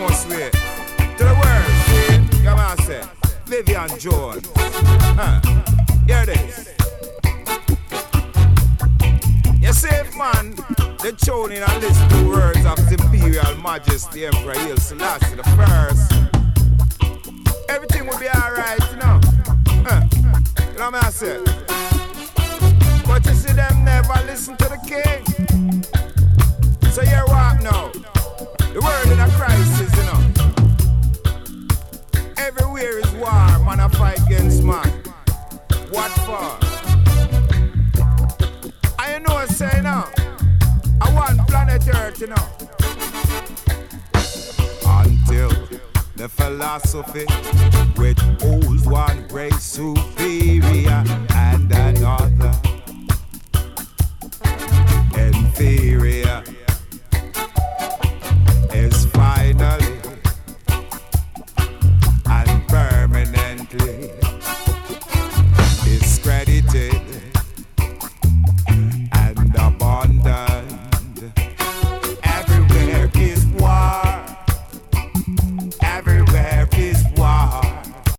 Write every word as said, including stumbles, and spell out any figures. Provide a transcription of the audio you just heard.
most way. To the world, see? Come on, say. Vivian Jones. Huh. Here it is. You see, man, they tune in and listen to the words of His Imperial Majesty Emperor Haile Selassie the First. Everything will be alright, you know. Huh. You know what I say? But you see, them never listen to the king. So you're what now? The world in a crisis, you know. Everywhere is war, man a fight against man. What for? I know what I say now. I want planet Earth, you know. Until the philosophy which holds one race superior and another inferior.